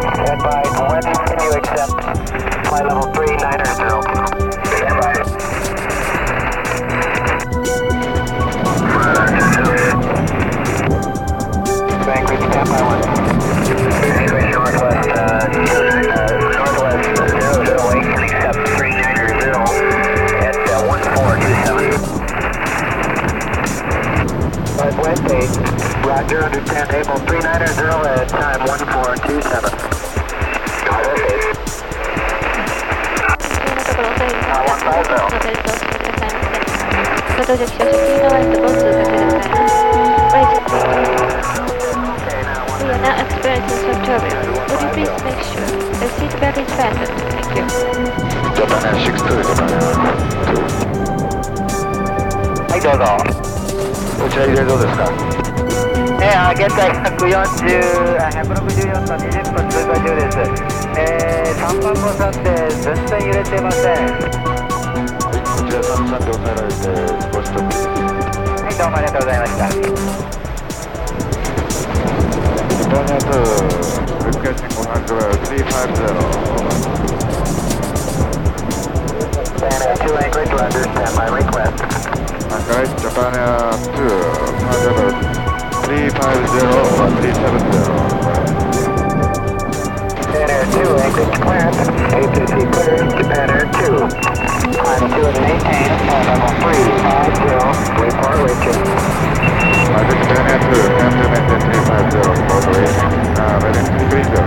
Advise when can you accept flight level 390. Stand by. Bank, stand by one. Northwest, northwest 008 can accept 390 at 1427. Northwest 8, Roger, understand, able 390 at time 1427. We are now experiencing some turbulence. Would you please make sure the seat belt is fastened? Thank you. Japan Air 62, Japan Air 2。はい、どうぞ。こちら入れどうですか？ 現在164の20分通過中です。3番5さんで全然揺れてません。 はい、こちら33で抑えられて少しちょっと。 はい、どうもありがとうございました。 Japan Air 2、requesting 100 350。 Japan Air 2 Anchorage, understand my request. Okay, Japan Air 2, 350 or 370. Japan Air 2 Anchorage clearance, ATC clearance, Japan Air 2. Climb 2 and maintain, flight level 350, report reaching. Japan Air 2, can you maintain 350 for the reaching? Waiting 330.